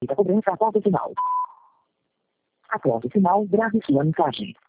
da cobrança após o sinal. Após o sinal, grave sua mensagem.